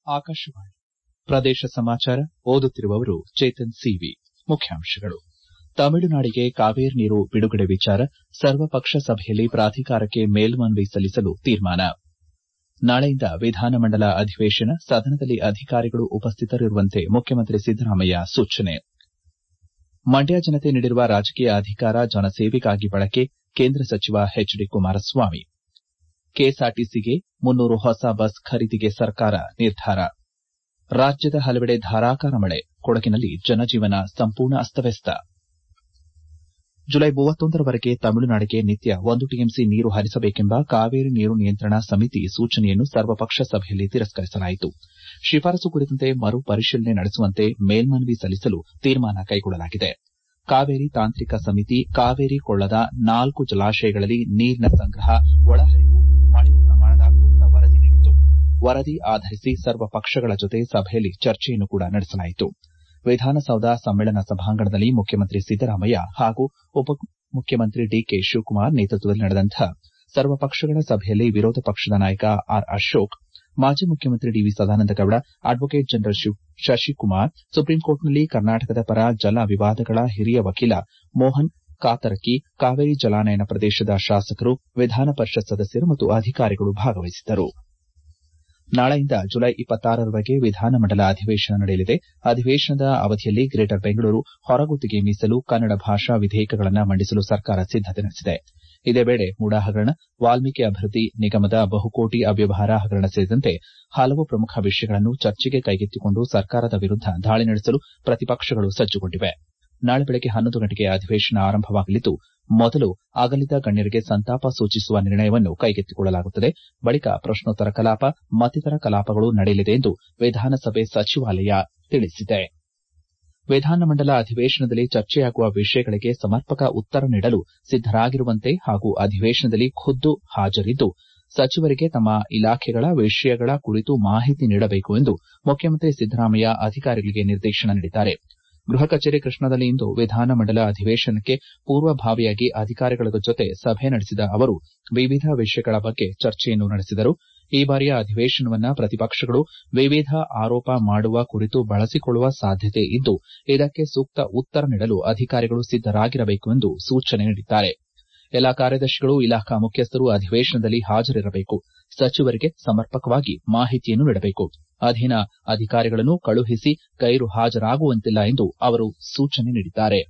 ಆಕಾಶವಾಣಿ ಪ್ರದೇಶ ಸಮಾಚಾರ ಓದುತ್ತಿರುವವರು ಚೇತನ್ ಸಿವಿ ಮುಖ್ಯಾಂಶಗಳು ತಮಿಳುನಾಡಿಗೆ ಕಾವೇರಿ ನೀರು ಬಿಡುಗಡೆ ವಿಚಾರ ಸರ್ವಪಕ್ಷ ಸಭೆಯಲ್ಲಿ ಪ್ರಾಧಿಕಾರಕ್ಕೆ ಮೇಲ್ಮನವಿ ಸಲ್ಲಿಸಲು ತೀರ್ಮಾನ ನಾಳೆಯಿಂದ ವಿಧಾನಮಂಡಲ ಅಧಿವೇಶನ ಸದನದಲ್ಲಿ ಅಧಿಕಾರಿಗಳು ಉಪಸ್ಥಿತರಿರುವಂತೆ ಮುಖ್ಯಮಂತ್ರಿ ಸಿದ್ದರಾಮಯ್ಯ ಸೂಚನೆ ಮಂಡ್ಯ ಜನತೆ ನೀಡಿರುವ ರಾಜಕೀಯ ಅಧಿಕಾರ ಜನಸೇವೆಗಾಗಿ ಬಳಕೆ ಕೇಂದ್ರ ಸಚಿವ ಎಚ್ ಡಿ ಕುಮಾರಸ್ವಾಮಿ ಕೆಎಸ್ಆರ್ಟಿಸಿಗೆ 300 ಹೊಸ ಬಸ್ ಖರೀದಿಗೆ ಸರ್ಕಾರ ನಿರ್ಧಾರ ರಾಜ್ಯದ ಹಲವೆಡೆ ಧಾರಾಕಾರ ಮಳೆ ಕೊಡಗಿನಲ್ಲಿ ಜನಜೀವನ ಸಂಪೂರ್ಣ ಅಸ್ತವ್ಯಸ್ತ ಜುಲೈ 31ರವರೆಗೆ ತಮಿಳುನಾಡಿಗೆ ನಿತ್ಯ 1 ಟಿಎಂಸಿ ನೀರು ಹರಿಸಬೇಕೆಂಬ ಕಾವೇರಿ ನೀರು ನಿಯಂತ್ರಣ ಸಮಿತಿ ಸೂಚನೆಯನ್ನು ಸರ್ವಪಕ್ಷ ಸಭೆಯಲ್ಲಿ ತಿರಸ್ಕರಿಸಲಾಯಿತು ಶಿಫಾರಸು ಕುರಿತಂತೆ ಮರು ಪರಿಶೀಲನೆ ನಡೆಸುವಂತೆ ಮೇಲ್ಮನವಿ ಸಲ್ಲಿಸಲು ತೀರ್ಮಾನ ಕೈಗೊಳ್ಳಲಾಗಿದೆ ಕಾವೇರಿ ತಾಂತ್ರಿಕ ಸಮಿತಿ ಕಾವೇರಿ ಕೊಳ್ಳದ 4 ಜಲಾಶಯಗಳಲ್ಲಿ ನೀರಿನ ಸಂಗ್ರಹ ಒಳಹರಿವು ಮಳೆಯ ಪ್ರಮಾಣದ ಕುರಿತ ವರದಿ ನೀಡಿತು ವರದಿ ಆಧರಿಸಿ ಸರ್ವಪಕ್ಷಗಳ ಜೊತೆ ಸಭೆಯಲ್ಲಿ ಚರ್ಚೆಯನ್ನು ಕೂಡ ನಡೆಸಲಾಯಿತು ವಿಧಾನಸೌಧ ಸಮ್ಮೇಳನ ಸಭಾಂಗಣದಲ್ಲಿ ಮುಖ್ಯಮಂತ್ರಿ ಸಿದ್ದರಾಮಯ್ಯ ಹಾಗೂ ಉಪಮುಖ್ಯಮಂತ್ರಿ ಡಿಕೆ ಶಿವಕುಮಾರ್ ನೇತೃತ್ವದಲ್ಲಿ ನಡೆದಂತಹ ಸರ್ವಪಕ್ಷಗಳ ಸಭೆಯಲ್ಲಿ ವಿರೋಧ ಪಕ್ಷದ ನಾಯಕ ಆರ್ ಅಶೋಕ್ ಮಾಜಿ ಮುಖ್ಯಮಂತ್ರಿ DV Sadananda Gowda advocate general Shashikumar ಸುಪ್ರೀಂಕೋರ್ಟ್ನಲ್ಲಿ ಕರ್ನಾಟಕದ ಪರ ಜಲ ವಿವಾದಗಳ ಹಿರಿಯ ವಕೀಲ ಮೋಹನ್ ಕಾತರಕಿ ಕಾವೇರಿ ಜಲಾನಯನ ಪ್ರದೇಶದ ಶಾಸಕರು ವಿಧಾನ ಪರಿಷತ್ ಸದಸ್ಯರು ಮತ್ತು ಅಧಿಕಾರಿಗಳು ಭಾಗವಹಿಸಿದ್ದರು ನಾಳೆಯಿಂದ ಜುಲೈ 26ರವರೆಗೆ ವಿಧಾನಮಂಡಲ ಅಧಿವೇಶನ ನಡೆಯಲಿದೆ ಅಧಿವೇಶನದ ಅವಧಿಯಲ್ಲಿ ಗ್ರೇಟರ್ ಬೆಂಗಳೂರು ಹೊರಗುತ್ತಿಗೆ ಮೀಸಲು ಕನ್ನಡ ಭಾಷಾ ವಿಧೇಯಕಗಳನ್ನು ಮಂಡಿಸಲು ಸರ್ಕಾರ ಸಿದ್ದತೆ ನಡೆಸಿದೆ ಇದೇ ವೇಳೆ ಮೂಡಾ ಹಗರಣ ವಾಲ್ಮೀಕಿ ಅಭಿವೃದ್ಧಿ ನಿಗಮದ ಬಹುಕೋಟಿ ಅವ್ಯವಹಾರ ಹಗರಣ ಸೇರಿದಂತೆ ಹಲವು ಪ್ರಮುಖ ವಿಷಯಗಳನ್ನು ಚರ್ಚೆಗೆ ಕೈಗೆತ್ತಿಕೊಂಡು ಸರ್ಕಾರದ ವಿರುದ್ದ ದಾಳಿ ನಡೆಸಲು ಪ್ರತಿಪಕ್ಷಗಳು ಸಜ್ಜುಗೊಂಡಿವೆ ನಾಳೆ ಬೆಳಗ್ಗೆ 11 ಗಂಟೆಗೆ ಅಧಿವೇಶನ ಆರಂಭವಾಗಲಿದ್ದು ಮೊದಲು ಅಗಲಿದ ಗಣ್ಯರಿಗೆ ಸಂತಾಪ ಸೂಚಿಸುವ ನಿರ್ಣಯವನ್ನು ಕೈಗೆತ್ತಿಕೊಳ್ಳಲಾಗುತ್ತದೆ ಬಳಿಕ ಪ್ರಶ್ನೋತ್ತರ ಕಲಾಪ ಮತ್ತಿತರ ಕಲಾಪಗಳು ನಡೆಯಲಿದೆ ಎಂದು ವಿಧಾನಸಭೆ ಸಚಿವಾಲಯ ತಿಳಿಸಿದೆ ವಿಧಾನಮಂಡಲ ಅಧಿವೇಶನದಲ್ಲಿ ಚರ್ಚೆಯಾಗುವ ವಿಷಯಗಳಿಗೆ ಸಮರ್ಪಕ ಉತ್ತರ ನೀಡಲು ಸಿದ್ದರಾಗಿರುವಂತೆ ಹಾಗೂ ಅಧಿವೇಶನದಲ್ಲಿ ಖುದ್ದು ಹಾಜರಿದ್ದು ಸಚಿವರಿಗೆ ತಮ್ಮ ಇಲಾಖೆಗಳ ವಿಷಯಗಳ ಕುರಿತು ಮಾಹಿತಿ ನೀಡಬೇಕು ಎಂದು ಮುಖ್ಯಮಂತ್ರಿ ಸಿದ್ದರಾಮಯ್ಯ ಅಧಿಕಾರಿಗಳಿಗೆ ನಿರ್ದೇಶನ ನೀಡಿದ್ದಾರೆ ಗೃಹ ಕಚೇರಿ ಕೃಷ್ಣಾದಲ್ಲಿ ಇಂದು ವಿಧಾನಮಂಡಲ ಅಧಿವೇಶನಕ್ಕೆ ಪೂರ್ವಭಾವಿಯಾಗಿ ಅಧಿಕಾರಿಗಳ ಜೊತೆ ಸಭೆ ನಡೆಸಿದ ಅವರು ವಿವಿಧ ವಿಷಯಗಳ ಬಗ್ಗೆ ಚರ್ಚೆಯನ್ನು ನಡೆಸಿದರು ಈ ಬಾರಿಯ ಅಧಿವೇಶನವನ್ನು ಪ್ರತಿಪಕ್ಷಗಳು ವಿವಿಧ ಆರೋಪ ಮಾಡುವ ಕುರಿತು ಬಳಸಿಕೊಳ್ಳುವ ಸಾಧ್ಯತೆ ಇದ್ದು ಇದಕ್ಕೆ ಸೂಕ್ತ ಉತ್ತರ ನೀಡಲು ಅಧಿಕಾರಿಗಳು ಸಿದ್ದರಾಗಿರಬೇಕು ಎಂದು ಸೂಚನೆ ನೀಡಿದ್ದಾರೆ ಎಲ್ಲಾ ಕಾರ್ಯದರ್ಶಿಗಳು ಇಲಾಖಾ ಮುಖ್ಯಸ್ಥರು ಅಧಿವೇಶನದಲ್ಲಿ ಹಾಜರಿರಬೇಕು ಸಚಿವರಿಗೆ ಸಮರ್ಪಕವಾಗಿ ಮಾಹಿತಿಯನ್ನು ನೀಡಬೇಕು ಅಧೀನ ಅಧಿಕಾರಿಗಳನ್ನು ಕಳುಹಿಸಿ ಗೈರು ಹಾಜರಾಗುವಂತಿಲ್ಲ ಎಂದು ಅವರು ಸೂಚನೆ ನೀಡಿದ್ದಾರೆ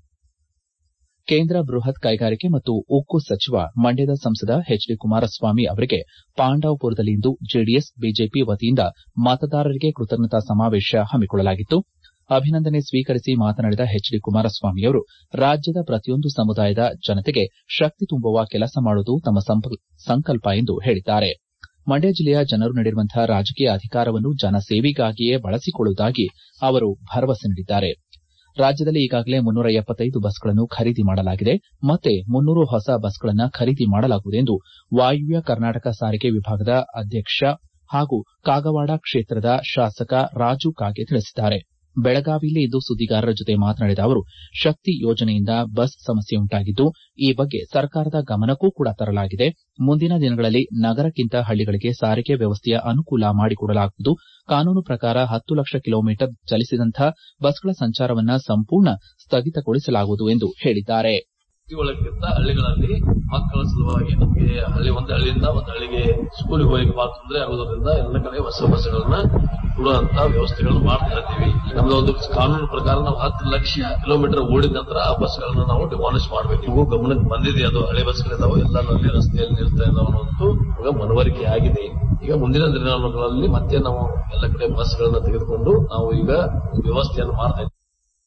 ಕೇಂದ್ರ ಬೃಹತ್ ಕೈಗಾರಿಕೆ ಮತ್ತು ಉಕ್ಕು ಸಚಿವ ಮಂಡ್ಯದ ಸಂಸದ ಎಚ್ ಡಿ ಕುಮಾರಸ್ವಾಮಿ ಅವರಿಗೆ ಪಾಂಡವಪುರದಲ್ಲಿಂದು ಜೆಡಿಎಸ್ ಬಿಜೆಪಿ ವತಿಯಿಂದ ಮತದಾರರಿಗೆ ಕೃತಜ್ಞತಾ ಸಮಾವೇಶ ಹಮ್ಮಿಕೊಳ್ಳಲಾಗಿತ್ತು ಅಭಿನಂದನೆ ಸ್ವೀಕರಿಸಿ ಮಾತನಾಡಿದ ಎಚ್ ಡಿ ಕುಮಾರಸ್ವಾಮಿಯವರು ರಾಜ್ಯದ ಪ್ರತಿಯೊಂದು ಸಮುದಾಯದ ಜನತೆಗೆ ಶಕ್ತಿ ತುಂಬುವ ಕೆಲಸ ಮಾಡುವುದು ತಮ್ಮ ಸಂಕಲ್ಪ ಎಂದು ಹೇಳಿದ್ದಾರೆ ಮಂಡ್ಯ ಜಿಲ್ಲೆಯ ಜನರು ನೀಡಿರುವಂತಹ ರಾಜಕೀಯ ಅಧಿಕಾರವನ್ನು ಜನಸೇವೆಗಾಗಿಯೇ ಬಳಸಿಕೊಳ್ಳುವುದಾಗಿ ಅವರು ಭರವಸೆ ನೀಡಿದ್ದಾರೆ ರಾಜ್ಯದಲ್ಲಿ ಈಗಾಗಲೇ 375 ಬಸ್ಗಳನ್ನು ಖರೀದಿ ಮಾಡಲಾಗಿದೆ ಮತ್ತೆ 300 ಹೊಸ ಬಸ್ಗಳನ್ನು ಖರೀದಿ ಮಾಡಲಾಗುವುದು ಎಂದು ವಾಯುವ್ಯ ಕರ್ನಾಟಕ ಸಾರಿಗೆ ವಿಭಾಗದ ಅಧ್ಯಕ್ಷ ಹಾಗೂ ಕಾಗವಾಡ ಕ್ಷೇತ್ರದ ಶಾಸಕ ರಾಜು ಕಾಗೆ ತಿಳಿಸಿದ್ದಾರೆ ಬೆಳಗಾವಿಯಲ್ಲಿ ಇಂದು ಸುದ್ದಿಗಾರರ ಜೊತೆ ಮಾತನಾಡಿದ ಅವರು ಶಕ್ತಿ ಯೋಜನೆಯಿಂದ ಬಸ್ ಸಮಸ್ಯೆ ಉಂಟಾಗಿದ್ದು ಈ ಬಗ್ಗೆ ಸರ್ಕಾರದ ಗಮನಕ್ಕೂ ಕೂಡ ತರಲಾಗಿದೆ ಮುಂದಿನ ದಿನಗಳಲ್ಲಿ ನಗರಕ್ಕಿಂತ ಹಳ್ಳಿಗಳಿಗೆ ಸಾರಿಗೆ ವ್ಯವಸ್ಥೆಯ ಅನುಕೂಲ ಮಾಡಿಕೊಡಲಾಗುವುದು ಕಾನೂನು ಪ್ರಕಾರ 10 ಲಕ್ಷ ಕಿಲೋಮೀಟರ್ ಚಲಿಸಿದಂತಹ ಬಸ್ಗಳ ಸಂಚಾರವನ್ನು ಸಂಪೂರ್ಣ ಸ್ಥಗಿತಗೊಳಿಸಲಾಗುವುದು ಎಂದು ಹೇಳಿದ್ದಾರೆ ಒಳಗಿಂತ ಹಳ್ಳಿಗಳಲ್ಲಿ ಮಕ್ಕಳ ಸಲುವಾಗಿ ನಮಗೆ ಒಂದು ಹಳ್ಳಿಯಿಂದ ಒಂದು ಹಳ್ಳಿಗೆ ಸ್ಕೂಲಿಗೆ ಹೋಗಿ ತೊಂದರೆ ಆಗೋದ್ರಿಂದ ಎಲ್ಲ ಕಡೆ ಹೊಸ ಬಸ್ಗಳನ್ನ ಕೊಡುವಂತ ವ್ಯವಸ್ಥೆಗಳನ್ನು ಮಾಡ್ತಾ ಇದ್ದೀವಿ ನಮ್ದು ಒಂದು ಕಾನೂನು ಪ್ರಕಾರ ನಾವು 10 ಲಕ್ಷ ಕಿಲೋಮೀಟರ್ ಓಡಿದ ನಂತರ ಆ ಬಸ್ಗಳನ್ನ ನಾವು ಡಿಮಾಲಿಷ್ ಮಾಡಬೇಕು ನೀವು ಗಮನಕ್ಕೆ ಬಂದಿದೆ ಅದು ಹಳೆ ಬಸ್ಗಳಿದಾವೆ ಎಲ್ಲ ನಲ್ಲಿ ರಸ್ತೆಯಲ್ಲಿ ನಿಲ್ತಾ ಇದ್ದಾವೆ ಅನ್ನೋದು ಈಗ ಮನವರಿಕೆ ಆಗಿದೆ ಈಗ ಮುಂದಿನ ದಿನಗಳಲ್ಲಿ ಮತ್ತೆ ನಾವು ಎಲ್ಲ ಕಡೆ ಬಸ್ಗಳನ್ನ ತೆಗೆದುಕೊಂಡು ನಾವು ಈಗ ವ್ಯವಸ್ಥೆಯನ್ನು ಮಾಡ್ತಾ ಇದ್ದೀವಿ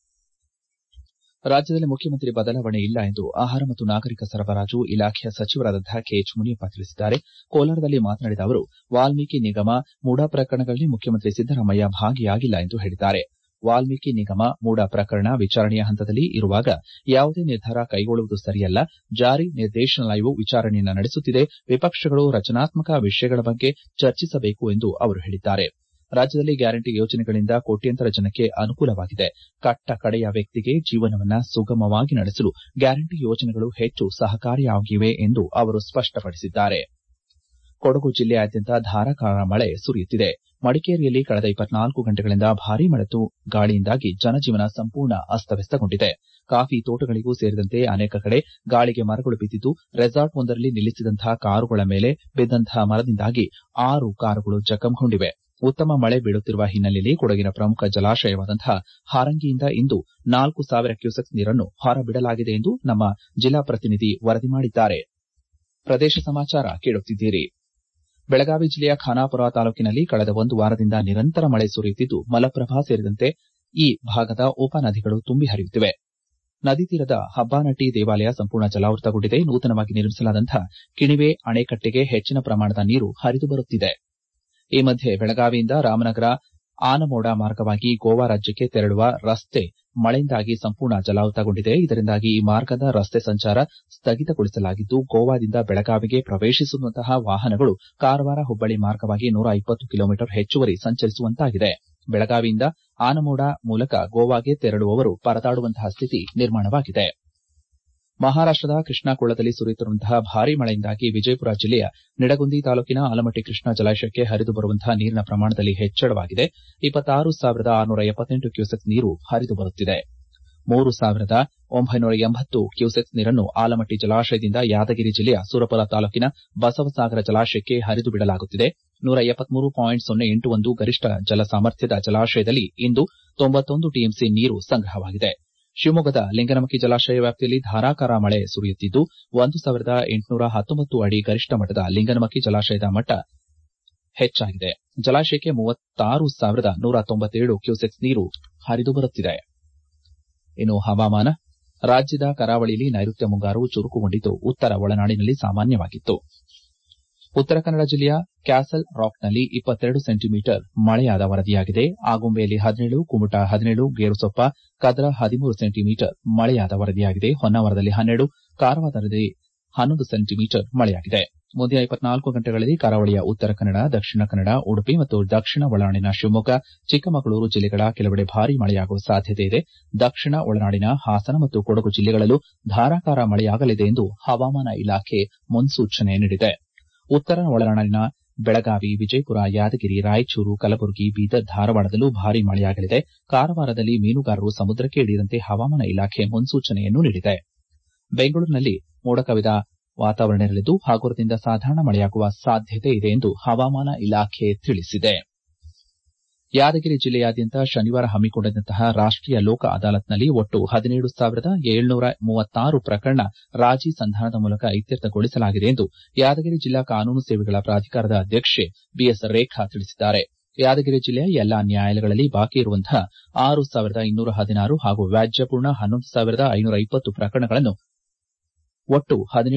ರಾಜ್ಯದಲ್ಲಿ ಮುಖ್ಯಮಂತ್ರಿ ಬದಲಾವಣೆ ಇಲ್ಲ ಎಂದು ಆಹಾರ ಮತ್ತು ನಾಗರಿಕ ಸರಬರಾಜು ಇಲಾಖೆಯ ಸಚಿವರಾದಂತಹ ಕೆಎಚ್ ಮುನಿಯಪ್ಪ ತಿಳಿಸಿದ್ದಾರೆ ಕೋಲಾರದಲ್ಲಿ ಮಾತನಾಡಿದ ಅವರು ವಾಲ್ಮೀಕಿ ನಿಗಮ ಮೂಡಾ ಪ್ರಕರಣಗಳಲ್ಲಿ ಮುಖ್ಯಮಂತ್ರಿ ಸಿದ್ದರಾಮಯ್ಯ ಭಾಗಿಯಾಗಿಲ್ಲ ಎಂದು ಹೇಳಿದ್ದಾರೆ ವಾಲ್ಮೀಕಿ ನಿಗಮ ಮೂಡಾ ಪ್ರಕರಣ ವಿಚಾರಣೆಯ ಹಂತದಲ್ಲಿ ಇರುವಾಗ ಯಾವುದೇ ನಿರ್ಧಾರ ಕೈಗೊಳ್ಳುವುದು ಸರಿಯಲ್ಲ ಜಾರಿ ನಿರ್ದೇಶನಾಲಯವು ವಿಚಾರಣೆಯನ್ನು ನಡೆಸುತ್ತಿದೆ ವಿಪಕ್ಷಗಳು ರಚನಾತ್ಮಕ ವಿಷಯಗಳ ಬಗ್ಗೆ ಚರ್ಚಿಸಬೇಕು ಎಂದು ಅವರು ಹೇಳಿದ್ದಾರೆ ರಾಜ್ಯದಲ್ಲಿ ಗ್ಯಾರಂಟಿ ಯೋಜನೆಗಳಿಂದ ಕೋಟ್ಯಂತರ ಜನಕ್ಕೆ ಅನುಕೂಲವಾಗಿದೆ ಕಟ್ಟ ಕಡೆಯ ವ್ಯಕ್ತಿಗೆ ಜೀವನವನ್ನು ಸುಗಮವಾಗಿ ನಡೆಸಲು ಗ್ಯಾರಂಟಿ ಯೋಜನೆಗಳು ಹೆಚ್ಚು ಸಹಕಾರಿಯಾಗಿವೆ ಎಂದು ಅವರು ಸ್ಪಷ್ಟಪಡಿಸಿದ್ದಾರೆ ಕೊಡಗು ಜಿಲ್ಲೆಯಾದ್ಯಂತ ಧಾರಾಕಾರ ಮಳೆ ಸುರಿಯುತ್ತಿದೆ ಮಡಿಕೇರಿಯಲ್ಲಿ ಕಳೆದ 24 ಗಂಟೆಗಳಿಂದ ಭಾರೀ ಮಳೆ ಮತ್ತು ಗಾಳಿಯಿಂದಾಗಿ ಜನಜೀವನ ಸಂಪೂರ್ಣ ಅಸ್ತವ್ಯಸ್ತಗೊಂಡಿದೆ. ಕಾಫಿ ತೋಟಗಳಿಗೂ ಸೇರಿದಂತೆ ಅನೇಕ ಕಡೆ ಗಾಳಿಗೆ ಮರಗಳು ಬಿದ್ದಿದ್ದು, ರೆಸಾರ್ಟ್ ಒಂದರಲ್ಲಿ ನಿಲ್ಲಿಸಿದಂತಹ ಕಾರುಗಳ ಮೇಲೆ ಬಿದ್ದಂತಹ ಮರದಿಂದಾಗಿ 6 ಕಾರುಗಳು ಜಖಂಗೊಂಡಿವೆ. ಉತ್ತಮ ಮಳೆ ಬೀಳುತ್ತಿರುವ ಹಿನ್ನೆಲೆಯಲ್ಲಿ ಕೊಡಗಿನ ಪ್ರಮುಖ ಜಲಾಶಯವಾದಂತಹ ಹಾರಂಗಿಯಿಂದ ಇಂದು 4,000 ಕ್ಯೂಸೆಕ್ಸ್ ನೀರನ್ನು ಹೊರಬಿಡಲಾಗಿದೆ ಎಂದು ನಮ್ಮ ಜಿಲ್ಲಾ ಪ್ರತಿನಿಧಿ ವರದಿ ಮಾಡಿದ್ದಾರೆ. ಪ್ರದೇಶ ಸಮಾಚಾರ ಕೇಳುತ್ತಿದ್ದೀರಿ. ಬೆಳಗಾವಿ ಜಿಲ್ಲೆಯ ಖಾನಾಪುರ ತಾಲೂಕಿನಲ್ಲಿ ಕಳೆದ ಒಂದು ವಾರದಿಂದ ನಿರಂತರ ಮಳೆ ಸುರಿಯುತ್ತಿದ್ದು, ಮಲಪ್ರಭಾ ಸೇರಿದಂತೆ ಈ ಭಾಗದ ಉಪನದಿಗಳು ತುಂಬಿ ಹರಿಯುತ್ತಿವೆ. ನದಿ ತೀರದ ಹಬ್ಬಾನಟ್ಟಿ ದೇವಾಲಯ ಸಂಪೂರ್ಣ ಜಲಾವೃತಗೊಂಡಿದೆ. ನೂತನವಾಗಿ ನಿರ್ಮಿಸಲಾದಂತಹ ಕಿಣಿವೆ ಅಣೆಕಟ್ಟೆಗೆ ಹೆಚ್ಚಿನ ಪ್ರಮಾಣದ ನೀರು ಹರಿದು ಬರುತ್ತಿದೆ. ಈ ಮಧ್ಯೆ ಬೆಳಗಾವಿಯಿಂದ ರಾಮನಗರ ಆನಮೋಡ ಮಾರ್ಗವಾಗಿ ಗೋವಾ ರಾಜ್ಯಕ್ಕೆ ತೆರಳುವ ರಸ್ತೆ ಮಳೆಯಿಂದಾಗಿ ಸಂಪೂರ್ಣ ಜಲಾವೃತಗೊಂಡಿದೆ. ಇದರಿಂದಾಗಿ ಈ ಮಾರ್ಗದ ರಸ್ತೆ ಸಂಚಾರ ಸ್ಥಗಿತಗೊಳಿಸಲಾಗಿದ್ದು, ಗೋವಾದಿಂದ ಬೆಳಗಾವಿಗೆ ಪ್ರವೇಶಿಸುವಂತಹ ವಾಹನಗಳು ಕಾರವಾರ ಹುಬ್ಬಳ್ಳಿ ಮಾರ್ಗವಾಗಿ 120 ಕಿಲೋಮೀಟರ್ ಹೆಚ್ಚುವರಿ ಸಂಚರಿಸುವಂತಾಗಿದೆ. ಬೆಳಗಾವಿಯಿಂದ ಆನಮೋಡ ಮೂಲಕ ಗೋವಾಗೆ ತೆರಳುವವರು ಪರದಾಡುವಂತಹ ಸ್ಥಿತಿ ನಿರ್ಮಾಣವಾಗಿದೆ. ಮಹಾರಾಷ್ಟದ ಕೃಷ್ಣಾ ಕೊಳ್ಳದಲ್ಲಿ ಸುರಿಯುತ್ತಿರುವಂತಹ ಭಾರೀ ಮಳೆಯಿಂದಾಗಿ ವಿಜಯಪುರ ಜಿಲ್ಲೆಯ ನಿಡಗುಂದಿ ತಾಲೂಕಿನ ಆಲಮಟ್ಟಿ ಕೃಷ್ಣಾ ಜಲಾಶಯಕ್ಕೆ ಹರಿದು ಬರುವಂತಹ ನೀರಿನ ಪ್ರಮಾಣದಲ್ಲಿ ಹೆಚ್ಚಳವಾಗಿದೆ. 26,678 ಕ್ಯೂಸೆಕ್ಸ್ ನೀರು ಹರಿದು ಬರುತ್ತಿದೆ. 3,980 ಕ್ಯೂಸೆಕ್ಸ್ ನೀರನ್ನು ಆಲಮಟ್ಟಿ ಜಲಾಶಯದಿಂದ ಯಾದಗಿರಿ ಜಿಲ್ಲೆಯ ಸೂರಪುರ ತಾಲೂಕಿನ ಬಸವಸಾಗರ ಜಲಾಶಯಕ್ಕೆ ಹರಿದು ಬಿಡಲಾಗುತ್ತಿದೆ. 173.081 ಗರಿಷ್ಠ ಜಲ ಸಾಮರ್ಥ್ಯದ ಜಲಾಶಯದಲ್ಲಿ ಇಂದು 91 ಟಿಎಂಸಿ ನೀರು ಸಂಗ್ರಹವಾಗಿದೆ. ಶಿವಮೊಗ್ಗದ ಲಿಂಗನಮಕ್ಕಿ ಜಲಾಶಯ ವ್ಯಾಪ್ತಿಯಲ್ಲಿ ಧಾರಾಕಾರ ಮಳೆ ಸುರಿಯುತ್ತಿದ್ದು, 1,819 ಅಡಿ ಗರಿಷ್ಠ ಮಟ್ಟದ ಲಿಂಗನಮಕ್ಕಿ ಜಲಾಶಯದ ಮಟ್ಟ ಹೆಚ್ಚಾಗಿದೆ. ಜಲಾಶಯಕ್ಕೆ 36,197 ಕ್ಯೂಸೆಕ್ಸ್ ನೀರು ಹರಿದು ಬರುತ್ತಿದೆ. ಇನ್ನು ಹವಾಮಾನ. ರಾಜ್ಯದ ಕರಾವಳಿಯಲ್ಲಿ ನೈಋತ್ಯ ಮುಂಗಾರು ಚುರುಕುಗೊಂಡಿದ್ದು, ಉತ್ತರ ಒಳನಾಡಿನಲ್ಲಿ ಸಾಮಾನ್ಯವಾಗಿತ್ತು. ಉತ್ತರ ಕನ್ನಡ ಜಿಲ್ಲೆಯ ಕ್ಯಾಸಲ್ ರಾಕ್ನಲ್ಲಿ 22 ಸೆಂಟಿಮೀಟರ್ ಮಳೆಯಾದ ವರದಿಯಾಗಿದೆ. ಆಗುಂಬೆಯಲ್ಲಿ 17, ಕುಮಟಾ 17, ಗೇರುಸೊಪ್ಪ, ಕದ್ರಾ 13 ಸೆಂಟಿಮೀಟರ್ ಮಳೆಯಾದ ವರದಿಯಾಗಿದೆ. ಹೊನ್ನಾವರದಲ್ಲಿ 12, ಕಾರವಾರದಲ್ಲಿ 11 ಸೆಂಟಿಮೀಟರ್ ಮಳೆಯಾಗಿದೆ. ಮುಂದಿನ 24 ಗಂಟೆಗಳಲ್ಲಿ ಕರಾವಳಿಯ ಉತ್ತರ ಕನ್ನಡ, ದಕ್ಷಿಣ ಕನ್ನಡ, ಉಡುಪಿ ಮತ್ತು ದಕ್ಷಿಣ ಒಳನಾಡಿನ ಶಿವಮೊಗ್ಗ, ಚಿಕ್ಕಮಗಳೂರು ಜಿಲ್ಲೆಗಳ ಕೆಲವೆಡೆ ಭಾರೀ ಮಳೆಯಾಗುವ ಸಾಧ್ಯತೆ ಇದೆ. ದಕ್ಷಿಣ ಒಳನಾಡಿನ ಹಾಸನ ಮತ್ತು ಕೊಡಗು ಜಿಲ್ಲೆಗಳಲ್ಲೂ ಧಾರಾಕಾರ ಮಳೆಯಾಗಲಿದೆ ಎಂದು ಹವಾಮಾನ ಇಲಾಖೆ ಮುನ್ಸೂಚನೆ ನೀಡಿದೆ. ಉತ್ತರ ಒಳನಾಡಿನ ಬೆಳಗಾವಿ, ವಿಜಯಪುರ, ಯಾದಗಿರಿ, ರಾಯಚೂರು, ಕಲಬುರಗಿ, ಬೀದರ್, ಧಾರವಾಡದಲ್ಲೂ ಭಾರೀ ಮಳೆಯಾಗಲಿದೆ. ಕಾರವಾರದಲ್ಲಿ ಮೀನುಗಾರರು ಸಮುದ್ರಕ್ಕೆ ಇಳಿಯದಂತೆ ಹವಾಮಾನ ಇಲಾಖೆ ಮುನ್ಸೂಚನೆಯನ್ನು ನೀಡಿದೆ. ಬೆಂಗಳೂರಿನಲ್ಲಿ ಮೋಡ ಕವಿದ ವಾತಾವರಣ ಇರಲಿದ್ದು, ಹಗುರದಿಂದ ಸಾಧಾರಣ ಮಳೆಯಾಗುವ ಸಾಧ್ಯತೆ ಇದೆ ಎಂದು ಹವಾಮಾನ ಇಲಾಖೆ ತಿಳಿಸಿದೆ. ಯಾದಗಿರಿ ಜಿಲ್ಲೆಯಾದ್ಯಂತ ಶನಿವಾರ ಹಮ್ಮಿಕೊಂಡಿದ್ದಂತಹ ರಾಷ್ಟೀಯ ಲೋಕ ಅದಾಲತ್ನಲ್ಲಿ ಒಟ್ಟು 17,736 ಪ್ರಕರಣ ರಾಜಿ ಸಂಧಾನದ ಮೂಲಕ ಇತ್ಯರ್ಥಗೊಳಿಸಲಾಗಿದೆ ಎಂದು ಯಾದಗಿರಿ ಜಿಲ್ಲಾ ಕಾನೂನು ಸೇವೆಗಳ ಪ್ರಾಧಿಕಾರದ ಅಧ್ಯಕ್ಷೆ ಬಿಎಸ್ ರೇಖಾ ತಿಳಿಸಿದ್ದಾರೆ. ಯಾದಗಿರಿ ಜಿಲ್ಲೆಯ ಎಲ್ಲಾ ನ್ಯಾಯಾಲಯಗಳಲ್ಲಿ ಬಾಕಿ ಇರುವಂತಹ 6,216 ಹಾಗೂ ವ್ಯಾಜ್ಯಪೂರ್ಣ 11,520 ಪ್ರಕರಣಗಳನ್ನು ಒಟ್ಟು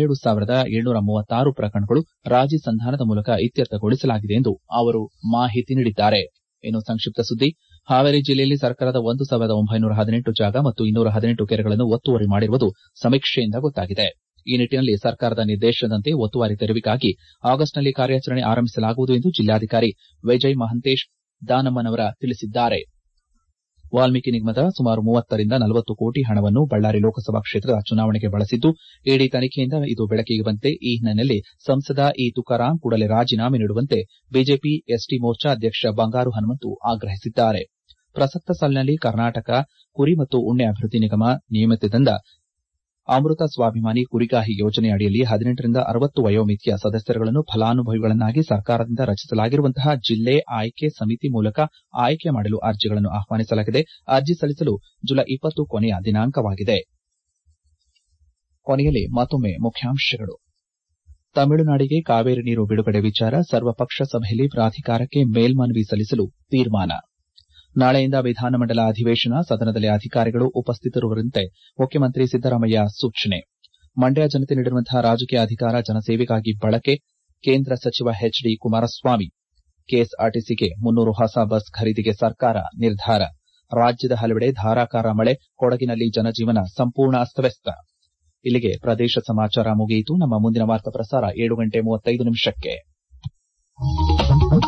17,736 ಪ್ರಕರಣಗಳು ರಾಜಿ ಸಂಧಾನದ ಮೂಲಕ ಇತ್ಯರ್ಥಗೊಳಿಸಲಾಗಿದೆ ಎಂದು ಅವರು ಮಾಹಿತಿ ನೀಡಿದ್ದಾರೆ. ಇನ್ನು ಸಂಕ್ಷಿಪ್ತ ಸುದ್ದಿ. ಹಾವೇರಿ ಜಿಲ್ಲೆಯಲ್ಲಿ ಸರ್ಕಾರದ 1,918 ಜಾಗ ಮತ್ತು 218 ಕೆರೆಗಳನ್ನು ಒತ್ತುವರಿ ಮಾಡಿರುವುದು ಸಮೀಕ್ಷೆಯಿಂದ ಗೊತ್ತಾಗಿದೆ. ಈ ನಿಟ್ಟಿನಲ್ಲಿ ಸರ್ಕಾರದ ನಿರ್ದೇಶನದಂತೆ ಒತ್ತುವರಿ ತೆರವಿಗಾಗಿ ಆಗಸ್ಟ್ನಲ್ಲಿ ಕಾರ್ಯಾಚರಣೆ ಆರಂಭಿಸಲಾಗುವುದು ಎಂದು ಜಿಲ್ಲಾಧಿಕಾರಿ ವಿಜಯ್ ಮಹಂತೇಶ್ ದಾನಮ್ಮನವರ ತಿಳಿಸಿದ್ದಾರೆ. ವಾಲ್ಮೀಕಿ ನಿಗಮದ ಸುಮಾರು 30ರಿಂದ 40 ಕೋಟಿ ಹಣವನ್ನು ಬಳ್ಳಾರಿ ಲೋಕಸಭಾ ಕ್ಷೇತ್ರದ ಚುನಾವಣೆಗೆ ಬಳಸಿದ್ದು, ಇಡಿ ತನಿಖೆಯಿಂದ ಇದು ಬೆಳಕಿಗೆ ಬಂದಿದೆ. ಈ ಹಿನ್ನೆಲೆಯಲ್ಲಿ ಸಂಸದ ಇ ತುಕಾರಾಂ ಕೂಡಲೇ ರಾಜೀನಾಮೆ ನೀಡುವಂತೆ ಬಿಜೆಪಿ ಎಸ್ಟಿ ಮೋರ್ಚಾ ಅಧ್ಯಕ್ಷ ಬಂಗಾರು ಹನುಮಂತು ಆಗ್ರಹಿಸಿದ್ದಾರೆ. ಪ್ರಸಕ್ತ ಸಾಲಿನಲ್ಲಿ ಕರ್ನಾಟಕ ಕುರಿ ಮತ್ತು ಉಣ್ಣೆ ಅಭಿವೃದ್ಧಿ ನಿಗಮ ನಿಯಮಿತದಿಂದ ಅಮೃತ ಸ್ವಾಭಿಮಾನಿ ಕುರಿಗಾಹಿ ಯೋಜನೆ ಅಡಿಯಲ್ಲಿ 18ರಿಂದ 60 ವಯೋಮಿತಿಯ ಸದಸ್ಯರುಗಳನ್ನು ಫಲಾನುಭವಿಗಳನ್ನಾಗಿ ಸರ್ಕಾರದಿಂದ ರಚಿಸಲಾಗಿರುವಂತಹ ಜಿಲ್ಲೆ ಆಯ್ಕೆ ಸಮಿತಿ ಮೂಲಕ ಆಯ್ಕೆ ಮಾಡಲು ಅರ್ಜಿಗಳನ್ನು ಆಹ್ವಾನಿಸಲಾಗಿದೆ. ಅರ್ಜಿ ಸಲ್ಲಿಸಲು ಜುಲೈ 20 ಕೊನೆಯ ದಿನಾಂಕವಾಗಿದೆ. ಕೊನೆಯಲ್ಲಿ ಮತ್ತೊಮ್ಮೆ ಮುಖ್ಯಾಂಶಗಳು. ತಮಿಳುನಾಡಿಗೆ ಕಾವೇರಿ ನೀರು ಬಿಡುಗಡೆ ವಿಚಾರ ಸರ್ವಪಕ್ಷ ಸಭೆಯಲ್ಲಿ ಪ್ರಾಧಿಕಾರಕ್ಕೆ ಮೇಲ್ಮನವಿ ಸಲ್ಲಿಸಲು ತೀರ್ಮಾನ. ನಾಳೆಯಿಂದ ವಿಧಾನಮಂಡಲ ಅಧಿವೇಶನ, ಸದನದಲ್ಲಿ ಅಧಿಕಾರಿಗಳು ಉಪಸ್ಥಿತರಿರುವಂತೆ ಮುಖ್ಯಮಂತ್ರಿ ಸಿದ್ದರಾಮಯ್ಯ ಸೂಚನೆ. ಮಂಡ್ಯ ಜನತೆ ನೀಡಿರುವಂತಹ ರಾಜಕೀಯ ಅಧಿಕಾರ ಜನಸೇವೆಗಾಗಿ ಬಳಕೆ, ಕೇಂದ್ರ ಸಚಿವ ಎಚ್ಡಿ ಕುಮಾರಸ್ವಾಮಿ. ಕೆಎಸ್ಆರ್ಟಿಸಿಗೆ 300 ಹೊಸ ಬಸ್ ಖರೀದಿಗೆ ಸರ್ಕಾರ ನಿರ್ಧಾರ. ರಾಜ್ಯದ ಹಲವೆಡೆ ಧಾರಾಕಾರ ಮಳೆ, ಕೊಡಗಿನಲ್ಲಿ ಜನಜೀವನ ಸಂಪೂರ್ಣ ಅಸ್ತವ್ಯಸ್ತ. ಇಲ್ಲಿಗೆ ಪ್ರದೇಶ ಸಮಾಚಾರ ಮುಗಿಯಿತು. ನಮ್ಮ ಮುಂದಿನ ವಾರ್ತಾ ಪ್ರಸಾರ 7:35 ನಿಮಿಷಕ್ಕೆ.